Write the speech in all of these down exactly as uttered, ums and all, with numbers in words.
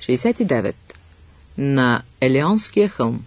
шейсет и девет. На Елеонския хълм.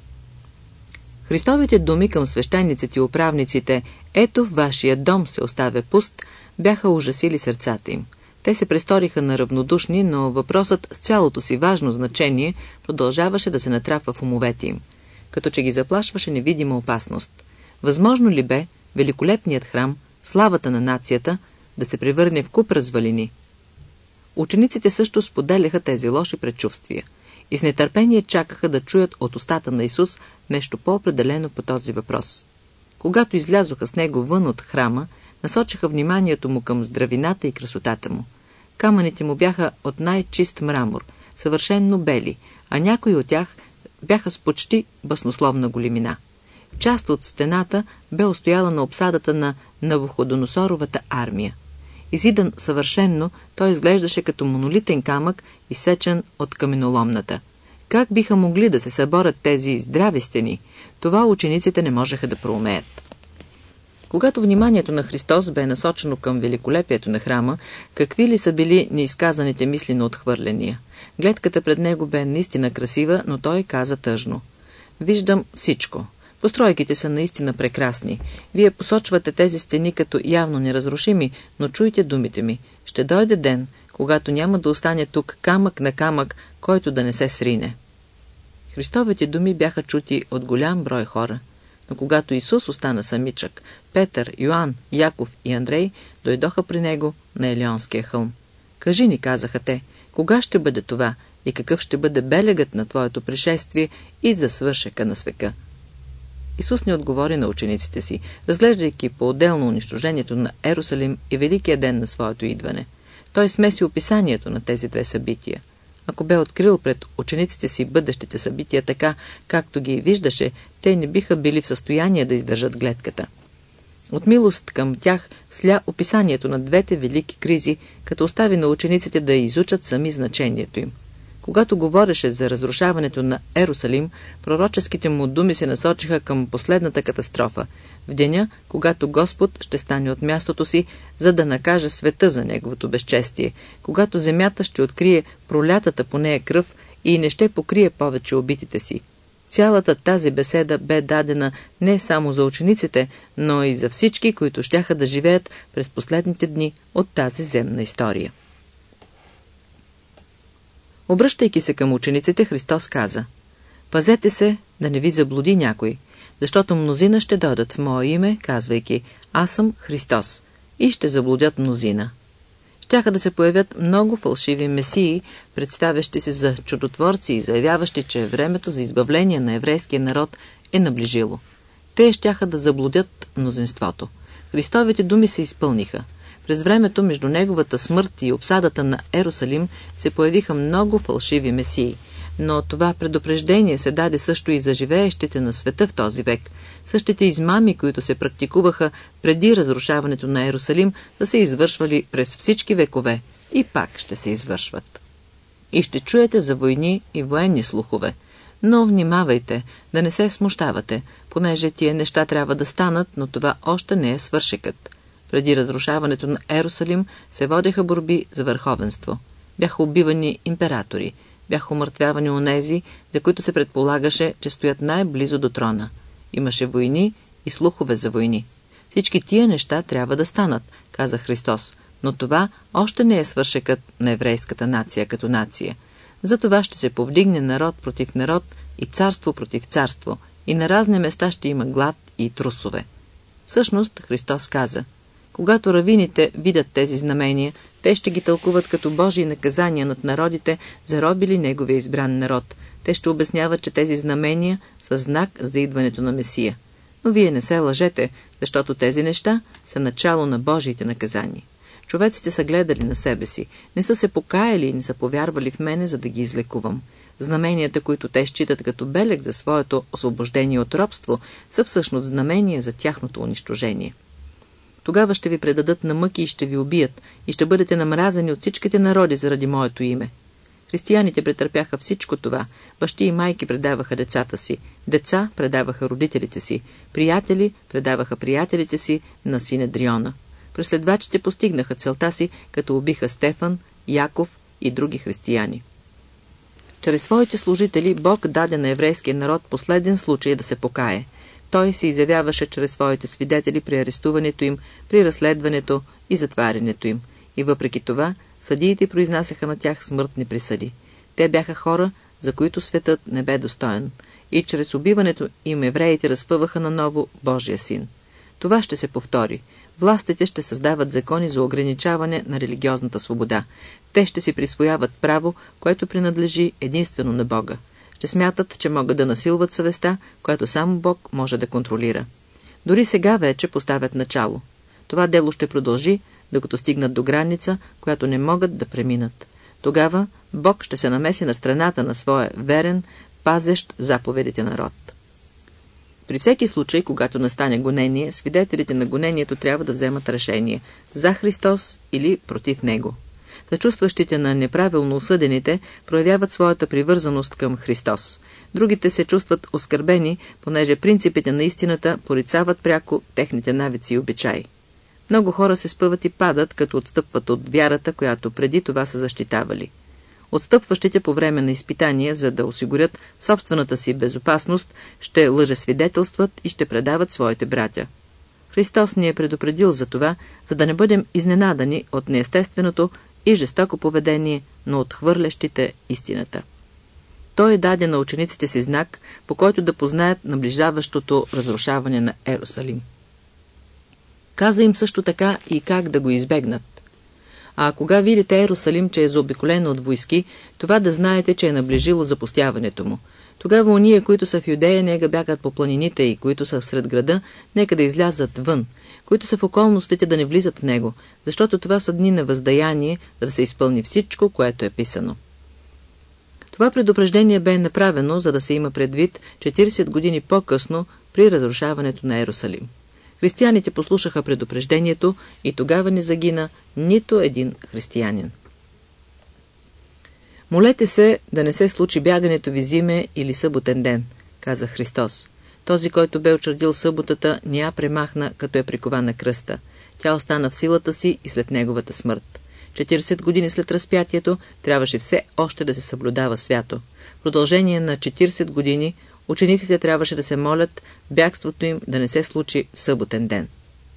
Христовите думи към свещениците и управниците «Ето в вашия дом се оставя пуст» бяха ужасили сърцата им. Те се престориха на равнодушни, но въпросът с цялото си важно значение продължаваше да се натрапва в умовете им, като че ги заплашваше невидима опасност. Възможно ли бе великолепният храм, славата на нацията, да се превърне в куп развалини? Учениците също споделяха тези лоши предчувствия и с нетърпение чакаха да чуят от устата на Исус нещо по-определено по този въпрос. Когато излязоха с него вън от храма, насочиха вниманието му към здравината и красотата му. Камъните му бяха от най-чист мрамор, съвършенно бели, а някои от тях бяха с почти баснословна големина. Част от стената бе устояла на обсадата на Навуходоносоровата армия. Изидан съвършенно, той изглеждаше като монолитен камък, изсечен от каменоломната. Как биха могли да се съборят тези здрави стени? Това учениците не можеха да проумеят. Когато вниманието на Христос бе насочено към великолепието на храма, какви ли са били неизказаните мисли на отхвърляния? Гледката пред него бе наистина красива, но той каза тъжно: «Виждам всичко. Постройките са наистина прекрасни. Вие посочвате тези стени като явно неразрушими, но чуйте думите ми. Ще дойде ден, когато няма да остане тук камък на камък, който да не се срине». Христовите думи бяха чути от голям брой хора. Но когато Исус остана самичък, Петър, Йоан, Яков и Андрей дойдоха при него на Елеонския хълм. «Кажи ни», казаха те, «кога ще бъде това и какъв ще бъде белегът на твоето пришествие и за свършека на свека?» Исус не отговори на учениците си, разглеждайки по-отделно унищожението на Ерусалим и великия ден на своето идване. Той смеси описанието на тези две събития. Ако бе открил пред учениците си бъдещите събития така, както ги виждаше, те не биха били в състояние да издържат гледката. От милост към тях сля описанието на двете велики кризи, като остави на учениците да изучат сами значението им. Когато говореше за разрушаването на Ерусалим, пророческите му думи се насочиха към последната катастрофа, в деня, когато Господ ще стане от мястото си, за да накаже света за неговото безчестие, когато земята ще открие пролятата по нея кръв и не ще покрие повече убитите си. Цялата тази беседа бе дадена не само за учениците, но и за всички, които щяха да живеят през последните дни от тази земна история. Обръщайки се към учениците, Христос каза: «Пазете се да не ви заблуди някой, защото мнозина ще дойдат в Мое име, казвайки: Аз съм Христос, и ще заблудят мнозина». Щяха да се появят много фалшиви месии, представящи се за чудотворци и заявяващи, че времето за избавление на еврейския народ е наближило. Те щяха да заблудят мнозинството. Христовите думи се изпълниха. През времето между неговата смърт и обсадата на Ерусалим се появиха много фалшиви месии, но това предупреждение се даде също и за живеещите на света в този век. Същите измами, които се практикуваха преди разрушаването на Ерусалим, да се извършвали през всички векове и пак ще се извършват. И ще чуете за войни и военни слухове, но внимавайте да не се смущавате, понеже тия неща трябва да станат, но това още не е свършекът. Преди разрушаването на Ерусалим се водеха борби за върховенство. Бяха убивани императори, бяха умъртвявани онези, за които се предполагаше, че стоят най-близо до трона. Имаше войни и слухове за войни. Всички тия неща трябва да станат, каза Христос, но това още не е свършекът на еврейската нация като нация. За това ще се повдигне народ против народ и царство против царство, и на разни места ще има глад и трусове. Всъщност Христос каза: когато равините видят тези знамения, те ще ги тълкуват като Божии наказания над народите, заробили неговия избран народ. Те ще обясняват, че тези знамения са знак за идването на Месия. Но вие не се лъжете, защото тези неща са начало на Божиите наказания. Човеците са гледали на себе си, не са се покаяли и не са повярвали в мене, за да ги излекувам. Знаменията, които те считат като белег за своето освобождение от робство, са всъщност знамения за тяхното унищожение. Тогава ще ви предадат на мъки и ще ви убият, и ще бъдете намразени от всичките народи заради моето име. Християните претърпяха всичко това. Бащи и майки предаваха децата си, деца предаваха родителите си, приятели предаваха приятелите си на Синедриона. Преследвачите постигнаха целта си, като убиха Стефан, Яков и други християни. Чрез своите служители Бог даде на еврейския народ последен случай да се покае. Той се изявяваше чрез своите свидетели при арестуването им, при разследването и затварянето им. И въпреки това, съдиите произнасяха на тях смъртни присъди. Те бяха хора, за които светът не бе достоен. И чрез убиването им евреите разпъваха наново Божия син. Това ще се повтори. Властите ще създават закони за ограничаване на религиозната свобода. Те ще си присвояват право, което принадлежи единствено на Бога. Ще смятат, че могат да насилват съвестта, която само Бог може да контролира. Дори сега вече поставят начало. Това дело ще продължи, докато стигнат до граница, която не могат да преминат. Тогава Бог ще се намеси на страната на своя верен, пазещ заповедите народ. При всеки случай, когато настане гонение, свидетелите на гонението трябва да вземат решение за Христос или против Него. Съчувстващите на неправилно осъдените проявяват своята привързаност към Христос. Другите се чувстват оскърбени, понеже принципите на истината порицават пряко техните навици и обичаи. Много хора се спъват и падат, като отстъпват от вярата, която преди това са защитавали. Отстъпващите по време на изпитания, за да осигурят собствената си безопасност, ще лъжесвидетелстват и ще предават своите братя. Христос ни е предупредил за това, за да не бъдем изненадани от неестественото и жестоко поведение на отхвърлящите истината. Той даде на учениците си знак, по който да познаят наближаващото разрушаване на Ерусалим. Каза им също така и как да го избегнат. А кога видите Ерусалим, че е заобиколено от войски, това да знаете, че е наближило запустяването му. Тогава ония, които са в Юдея, нека бягат по планините и които са всред града, нека да излязат вън, които са в околностите да не влизат в него, защото това са дни на въздаяние, за да се изпълни всичко, което е писано. Това предупреждение бе направено, за да се има предвид четиридесет години по-късно при разрушаването на Ерусалим. Християните послушаха предупреждението и тогава не загина нито един християнин. Молете се да не се случи бягането ви зиме или съботен ден, каза Христос. Този, който бе учредил съботата, не я премахна, като я прикова на кръста. Тя остана в силата си и след неговата смърт. четиридесет години след разпятието трябваше все още да се съблюдава свято. В продължение на четиридесет години учениците трябваше да се молят бягството им да не се случи в съботен ден.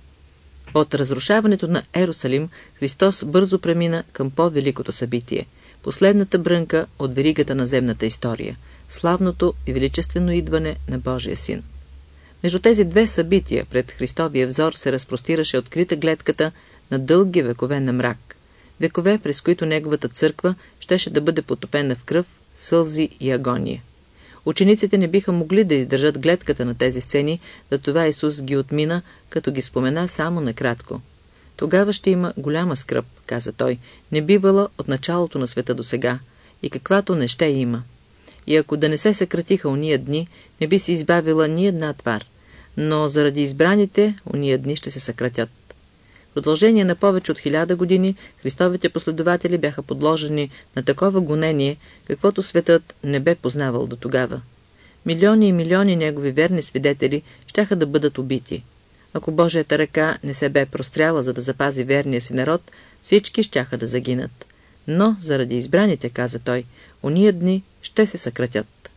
От разрушаването на Ерусалим Христос бързо премина към по-великото събитие – последната брънка от веригата на земната история – славното и величествено идване на Божия син. Между тези две събития пред Христовия взор се разпростираше открита гледката на дълги векове на мрак. Векове, през които неговата църква щеше да бъде потопена в кръв, сълзи и агония. Учениците не биха могли да издържат гледката на тези сцени, затова Исус ги отмина, като ги спомена само накратко. Тогава ще има голяма скръб, каза той, не бивала от началото на света до сега, и каквато не ще има. И ако да не се съкратиха уния дни, не би се избавила ни една твар, но заради избраните уния дни ще се съкратят. В продължение на повече от хиляда години Христовите последователи бяха подложени на такова гонение, каквото светът не бе познавал до тогава. Милиони и милиони негови верни свидетели щяха да бъдат убити. Ако Божията ръка не се бе простряла, за да запази верния си народ, всички щяха да загинат. Но заради избраните, каза той, уния дни ще се съкратят.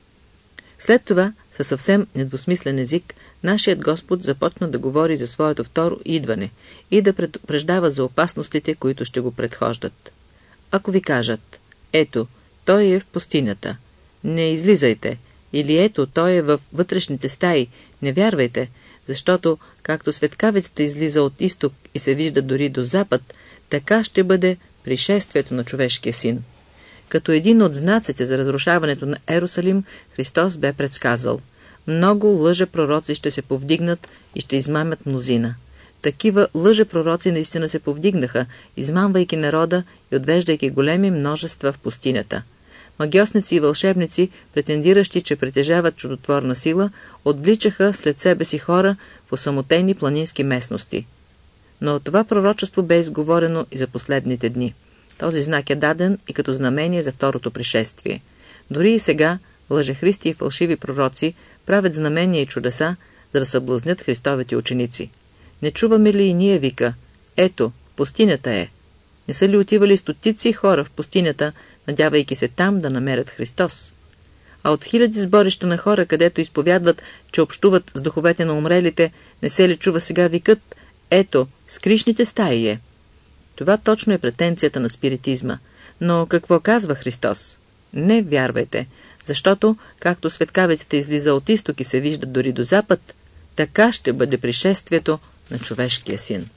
След това, със съвсем недвусмислен език, нашият Господ започна да говори за своето второ идване и да предупреждава за опасностите, които ще го предхождат. Ако ви кажат, ето, той е в пустинята, не излизайте, или ето, той е във вътрешните стаи, не вярвайте, защото, както светкавицата излиза от изток и се вижда дори до запад, така ще бъде пришествието на човешкия син. Като един от знаците за разрушаването на Ерусалим, Христос бе предсказал: много лъжепророци ще се повдигнат и ще измамят мнозина. Такива лъжепророци наистина се повдигнаха, измамвайки народа и отвеждайки големи множества в пустинята. Магьосници и вълшебници, претендиращи, че притежават чудотворна сила, отвличаха след себе си хора в осамотени планински местности. Но това пророчество бе изговорено и за последните дни. Този знак е даден и като знамение за второто пришествие. Дори и сега лъжехристи и фалшиви пророци правят знамения и чудеса, за да съблазнят Христовите ученици. Не чуваме ли и ние вика: ето, пустинята е? Не са ли отивали стотици хора в пустинята, надявайки се там да намерят Христос? А от хиляди сборища на хора, където изповядват, че общуват с духовете на умрелите, не се ли чува сега викът: ето, скришните стаи е? Това точно е претенцията на спиритизма. Но какво казва Христос? Не вярвайте, защото, както светкавицата излиза от изток и се вижда дори до запад, така ще бъде пришествието на човешкия син.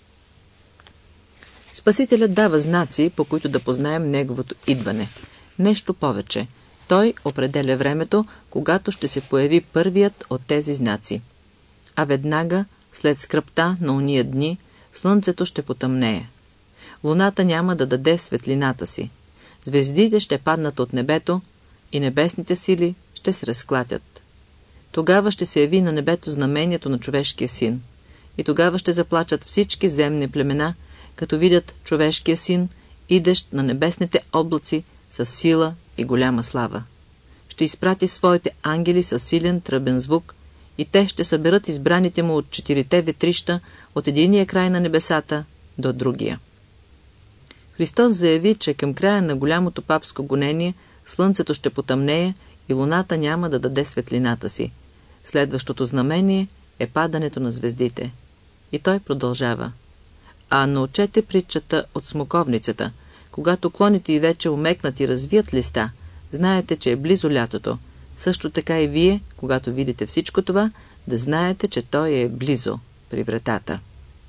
Спасителят дава знаци, по които да познаем неговото идване. Нещо повече. Той определя времето, когато ще се появи първият от тези знаци. А веднага, след скръбта на ония дни, слънцето ще потъмнее. Луната няма да даде светлината си. Звездите ще паднат от небето и небесните сили ще се разклатят. Тогава ще се яви на небето знамението на човешкия син. И тогава ще заплачат всички земни племена, като видят човешкия син, идещ на небесните облаци с сила и голяма слава. Ще изпрати своите ангели с силен тръбен звук и те ще съберат избраните му от четирите ветрища от единия край на небесата до другия. Христос заяви, че към края на голямото папско гонение слънцето ще потъмнее и луната няма да даде светлината си. Следващото знамение е падането на звездите. И той продължава. А научете притчата от смоковницата. Когато клоните й вече умекнат и развият листа, знаете, че е близо лятото. Също така и вие, когато видите всичко това, да знаете, че той е близо при вратата.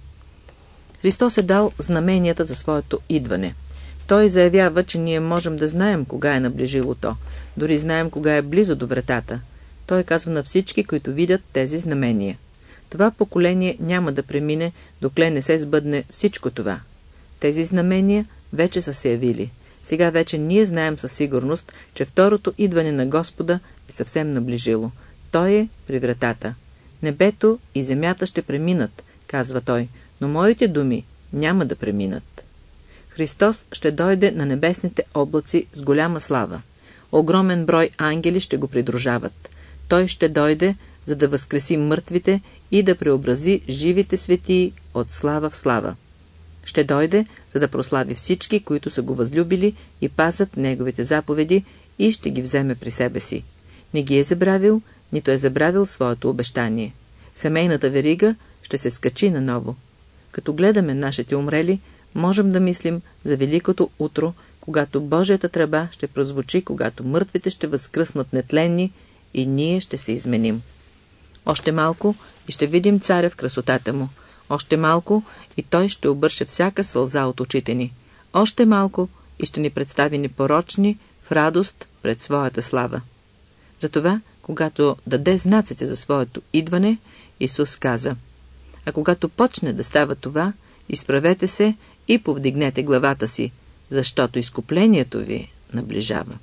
Христос е дал знаменията за своето идване. Той заявява, че ние можем да знаем кога е наближило то, дори знаем кога е близо до вратата. Той казва на всички, които видят тези знамения. Това поколение няма да премине, докле не се сбъдне всичко това. Тези знамения вече са се явили. Сега вече ние знаем със сигурност, че второто идване на Господа е съвсем наближило. Той е при вратата. Небето и земята ще преминат, казва той, но моите думи няма да преминат. Христос ще дойде на небесните облаци с голяма слава. Огромен брой ангели ще го придружават. Той ще дойде, за да възкреси мъртвите и да преобрази живите светии от слава в слава. Ще дойде, за да прослави всички, които са го възлюбили и пазят неговите заповеди, и ще ги вземе при себе си. Не ги е забравил, нито е забравил своето обещание. Семейната верига ще се скачи наново. Като гледаме нашите умрели, можем да мислим за великото утро, когато Божията тръба ще прозвучи, когато мъртвите ще възкръснат нетленни и ние ще се изменим. Още малко и ще видим царя в красотата му. Още малко и той ще обърше всяка сълза от очите ни. Още малко и ще ни представи непорочни в радост пред своята слава. Затова, когато даде знаците за своето идване, Исус каза: а когато почне да става това, изправете се и повдигнете главата си, защото изкуплението ви наближава.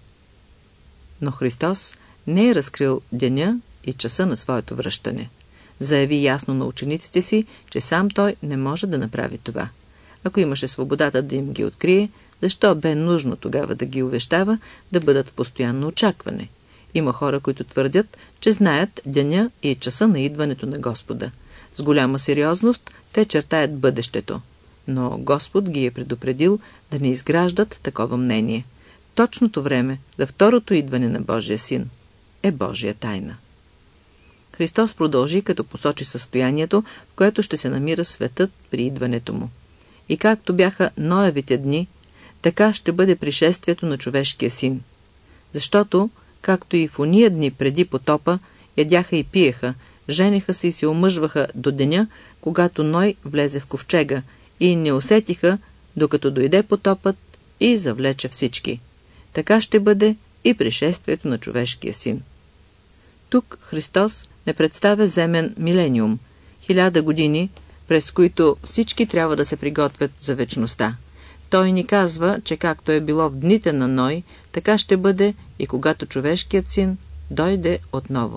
Но Христос не е разкрил деня и часа на своето връщане. Заяви ясно на учениците си, че сам той не може да направи това. Ако имаше свободата да им ги открие, защо бе нужно тогава да ги увещава да бъдат в постоянно очакване? Има хора, които твърдят, че знаят деня и часа на идването на Господа. С голяма сериозност те чертаят бъдещето. Но Господ ги е предупредил да не изграждат такова мнение. Точното време за второто идване на Божия син е Божия тайна. Христос продължи, като посочи състоянието, в което ще се намира светът при идването му. И както бяха Ноевите дни, така ще бъде пришествието на човешкия син. Защото, както и в ония дни преди потопа, ядяха и пиеха, женеха се и се омъжваха до деня, когато Ной влезе в ковчега, и не усетиха, докато дойде потопът и завлече всички. Така ще бъде и пришествието на човешкия син. Тук Христос не представя земен милениум, хиляда години, през които всички трябва да се приготвят за вечността. Той ни казва, че както е било в дните на Ной, така ще бъде и когато човешкият син дойде отново.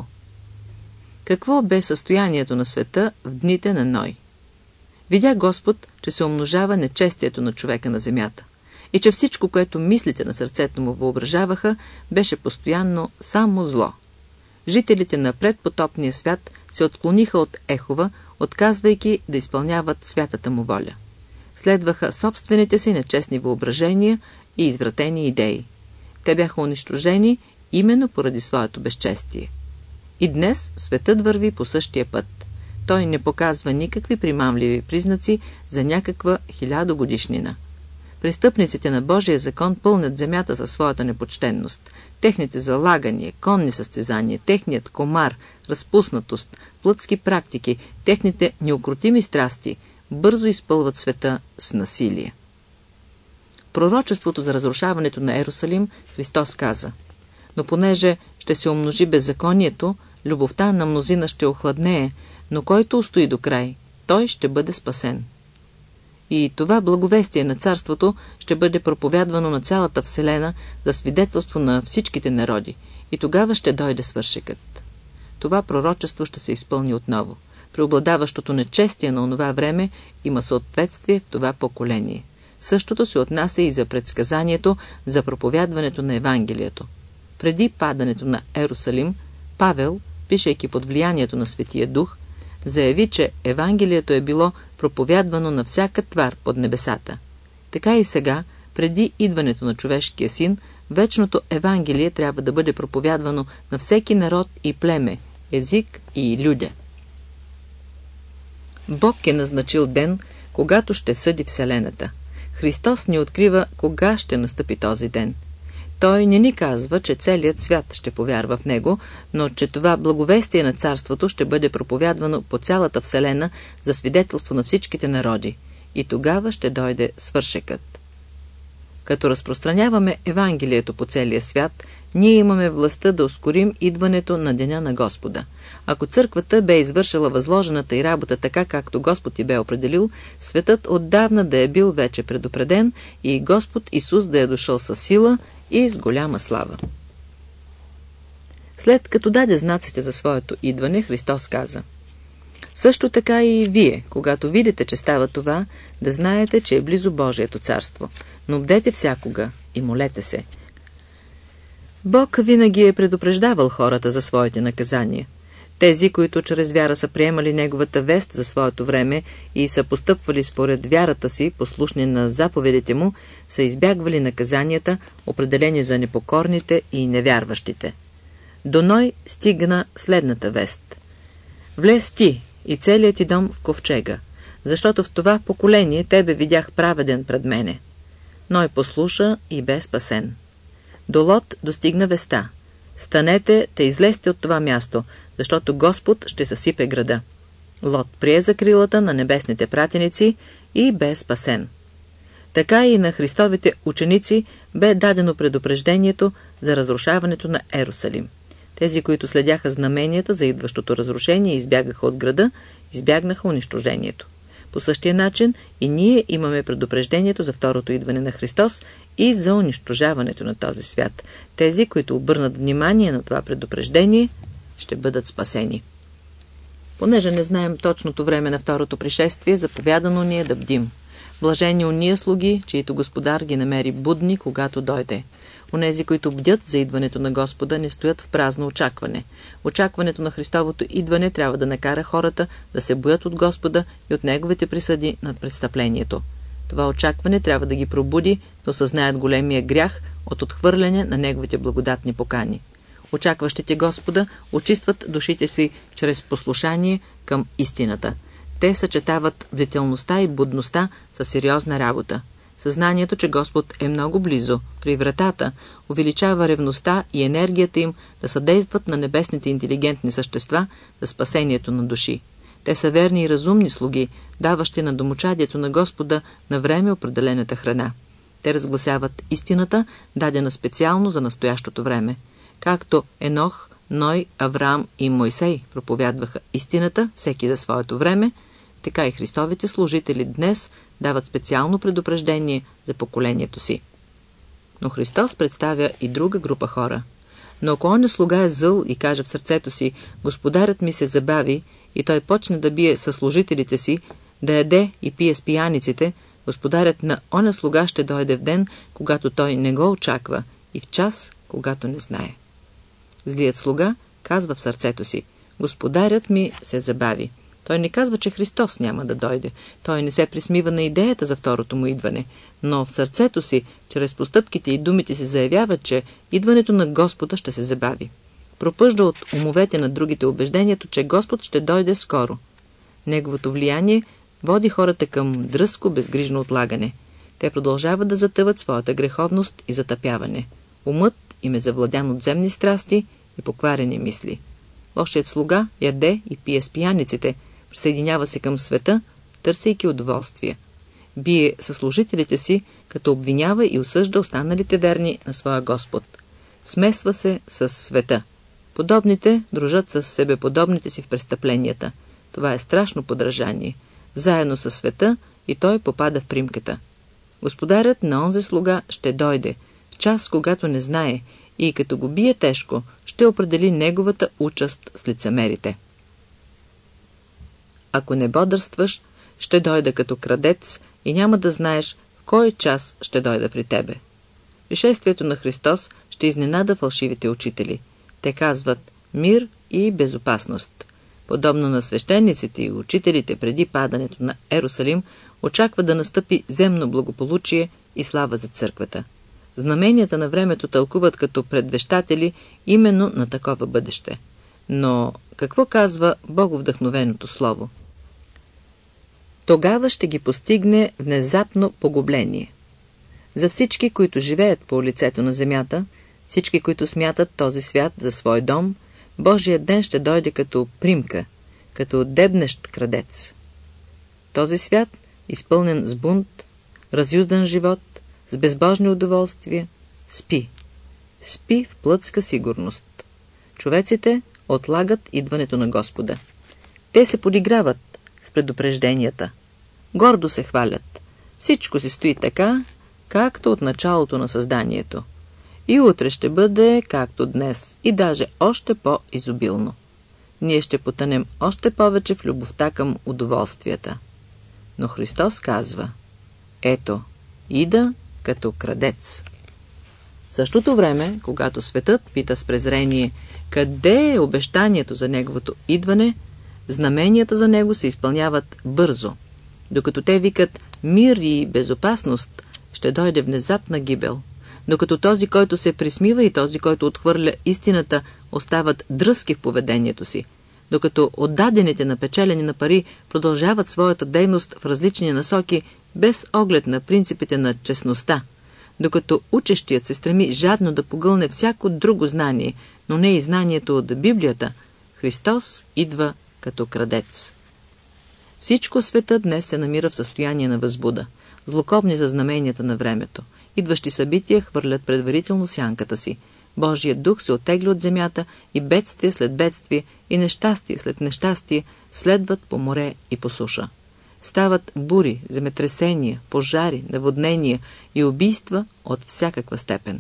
Какво бе състоянието на света в дните на Ной? Видя Господ, че се умножава нечестието на човека на земята и че всичко, което мислите на сърцето му въображаваха, беше постоянно само зло. Жителите на предпотопния свят се отклониха от Ехова, отказвайки да изпълняват святата му воля. следваха собствените си нечестни въображения и извратени идеи. Те бяха унищожени именно поради своето безчестие. И днес светът върви по същия път. Той не показва никакви примамливи признаци за някаква хилядогодишнина. Престъпниците на Божия закон пълнят земята със своята непочтенност. Техните залагания, конни състезания, техният комар, разпуснатост, плътски практики, техните неукротими страсти бързо изпълват света с насилие. Пророчеството за разрушаването на Ерусалим Христос каза: но понеже ще се умножи беззаконието, любовта на мнозина ще охладнее, но който устои до край, той ще бъде спасен. И това благовестие на царството ще бъде проповядвано на цялата вселена за свидетелство на всичките народи, и тогава ще дойде свършекът. Това пророчество ще се изпълни отново. Преобладаващото нечестие на онова време има съответствие в това поколение. Същото се отнася и за предсказанието за проповядването на Евангелието. Преди падането на Ерусалим, Павел, пишейки под влиянието на Светия Дух, заяви, че Евангелието е било проповядвано на всяка твар под небесата. Така и сега, преди идването на човешкия син, вечното Евангелие трябва да бъде проповядвано на всеки народ и племе, език и людя. Бог е назначил ден, когато ще съди вселената. Христос ни открива кога ще настъпи този ден. Той не ни казва, че целият свят ще повярва в него, но че това благовестие на царството ще бъде проповядвано по цялата вселена за свидетелство на всичките народи. И тогава ще дойде свършекът. Като разпространяваме Евангелието по целия свят, ние имаме властта да ускорим идването на деня на Господа. Ако църквата бе извършила възложената й работа така, както Господ й бе определил, светът отдавна да е бил вече предупреден и Господ Исус да е дошъл със сила и с голяма слава. След като даде знаците за своето идване, Христос каза: също така и вие, когато видите, че става това, да знаете, че е близо Божието царство. Но бдете всякога и молете се. Бог винаги е предупреждавал хората за своите наказания. Тези, които чрез вяра са приемали Неговата вест за своето време и са постъпвали според вярата си, послушни на заповедите Му, са избягвали наказанията, определени за непокорните и невярващите. До Ной стигна следната вест: влез ти и целият ти дом в ковчега, защото в това поколение тебе видях праведен пред мене. Ной послуша и бе спасен. До Лот достигна веста: станете, те излезте от това място, защото Господ ще съсипе града. Лот прие закрилата на небесните пратеници и бе спасен. Така и на Христовите ученици бе дадено предупреждението за разрушаването на Ерусалим. Тези, които следяха знаменията за идващото разрушение и избягаха от града, избягнаха унищожението. По същия начин и ние имаме предупреждението за второто идване на Христос и за унищожаването на този свят. Тези, които обърнат внимание на това предупреждение, ще бъдат спасени. Понеже не знаем точното време на второто пришествие, заповядано ни е да бдим. Блажени уния слуги, чието господар ги намери будни, когато дойде. Онези, които бдят за идването на Господа, не стоят в празно очакване. Очакването на Христовото идване трябва да накара хората да се боят от Господа и от Неговите присъди над престъплението. Това очакване трябва да ги пробуди да осъзнаят големия грях от отхвърляне на Неговите благодатни покани. Очакващите Господа очистват душите си чрез послушание към истината. Те съчетават бдителността и будността със сериозна работа. Съзнанието, че Господ е много близо, при вратата, увеличава ревността и енергията им да съдействат на небесните интелигентни същества за спасението на души. Те са верни и разумни слуги, даващи на домочадието на Господа на време определената храна. Те разгласяват истината, дадена специално за настоящото време. Както Енох, Ной, Авраам и Мойсей проповядваха истината, всеки за своето време, така и Христовите служители днес дават специално предупреждение за поколението си. Но Христос представя и друга група хора. Но ако он слуга е зъл и каже в сърцето си: Господарят ми се забави, и той почне да бие със служителите си, да яде и пие с пияниците, господарят на оня слуга ще дойде в ден, когато той не го очаква, и в час, когато не знае. Злият слуга казва в сърцето си: Господарят ми се забави. Той не казва, че Христос няма да дойде. Той не се присмива на идеята за второто му идване, но в сърцето си, чрез постъпките и думите си заявява, че идването на Господа ще се забави. Пропъжда от умовете на другите убеждението, че Господ ще дойде скоро. Неговото влияние води хората към дръзко, безгрижно отлагане. Те продължават да затъват своята греховност и затъпяване. Умът им е завладян от земни страсти и покварени мисли. Лошият слуга яде и пие с пияниците, присъединява се към света, търсейки удоволствие. Бие съслужителите си, като обвинява и осъжда останалите верни на своя Господ. Смесва се с света. Подобните дружат с себеподобните си в престъпленията. Това е страшно подражание. Заедно със света и той попада в примката. Господарят на онзи слуга ще дойде, в час, когато не знае, и като го бие тежко, ще определи неговата участ с лицемерите. Ако не бодрстваш, ще дойде като крадец и няма да знаеш в кой час ще дойде при тебе. Пришествието на Христос ще изненада фалшивите учители. Те казват мир и безопасност. Подобно на свещениците и учителите преди падането на Ерусалим, очаква да настъпи земно благополучие и слава за църквата. Знаменията на времето тълкуват като предвещатели именно на такова бъдеще. Но какво казва боговдъхновеното слово? Тогава ще ги постигне внезапно погубление. За всички, които живеят по лицето на земята, всички, които смятат този свят за свой дом, Божият ден ще дойде като примка, като дебнещ крадец. Този свят, изпълнен с бунт, разюздан живот, с безбожни удоволствия, спи. Спи в плътска сигурност. Човеците отлагат идването на Господа. Те се подиграват с предупрежденията. Гордо се хвалят. Всичко си стои така, както от началото на създанието. И утре ще бъде както днес, и даже още по-изобилно. Ние ще потънем още повече в любовта към удоволствията. Но Христос казва: ето, ида като крадец. В същото време, когато светът пита с презрение къде е обещанието за неговото идване, знаменията за него се изпълняват бързо. Докато те викат мир и безопасност, ще дойде внезапна гибел. Докато този, който се присмива, и този, който отхвърля истината, остават дръзки в поведението си. Докато отдадените на печелени на пари продължават своята дейност в различни насоки, без оглед на принципите на честността. Докато учещият се стреми жадно да погълне всяко друго знание, но не и знанието от Библията, Христос идва като крадец. Всичко света днес се намира в състояние на възбуда. Злокобни за знаменията на времето. Идващи събития хвърлят предварително сянката си. Божият дух се оттегли от земята и бедствие след бедствие и нещастие след нещастие следват по море и по суша. Стават бури, земетресения, пожари, наводнения и убийства от всякаква степен.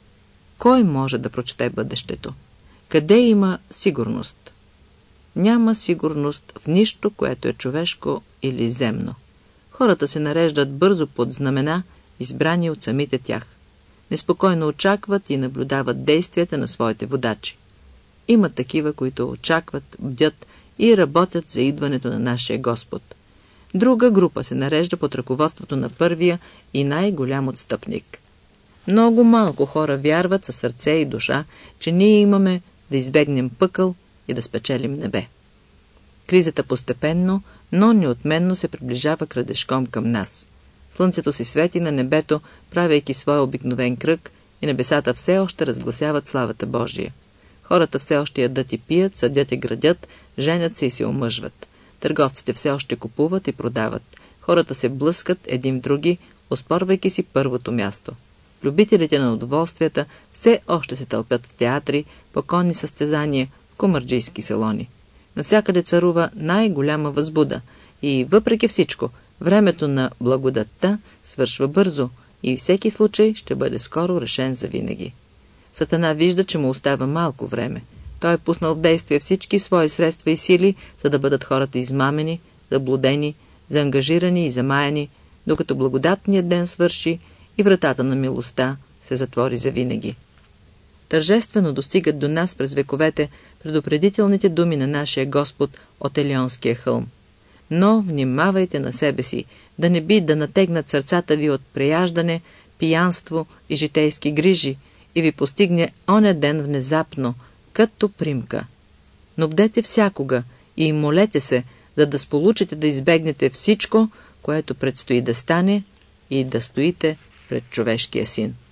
Кой може да прочете бъдещето? Къде има сигурност? Няма сигурност в нищо, което е човешко или земно. Хората се нареждат бързо под знамена, избрани от самите тях. Неспокойно очакват и наблюдават действията на своите водачи. Има такива, които очакват, бдят и работят за идването на нашия Господ. Друга група се нарежда под ръководството на първия и най-голям отстъпник. Много малко хора вярват със сърце и душа, че ние имаме да избегнем пъкъл и да спечелим небе. Кризата постепенно, но неотменно се приближава крадешком към нас. Слънцето си свети на небето, правейки своя обикновен кръг, и небесата все още разгласяват славата Божия. Хората все още ядат и пият, съдят и градят, женят се и се омъжват. Търговците все още купуват и продават. Хората се блъскат един в други, оспорвайки си първото място. Любителите на удоволствията все още се тълпят в театри, по конни състезания, в комарджийски салони. Навсякъде царува най-голяма възбуда и въпреки всичко, времето на благодатта свършва бързо и всеки случай ще бъде скоро решен завинаги. Сатана вижда, че му остава малко време. Той е пуснал в действие всички свои средства и сили, за да бъдат хората измамени, заблудени, заангажирани и замаяни, докато благодатният ден свърши и вратата на милостта се затвори завинаги. тържествено достигат до нас през вековете предупредителните думи на нашия Господ от Елионския хълм. Но внимавайте на себе си, да не би да натегнат сърцата ви от преяждане, пиянство и житейски грижи и ви постигне оня ден внезапно, като примка. Но бдете всякога и молете се, за да сполучите да избегнете всичко, което предстои да стане и да стоите пред човешкия син.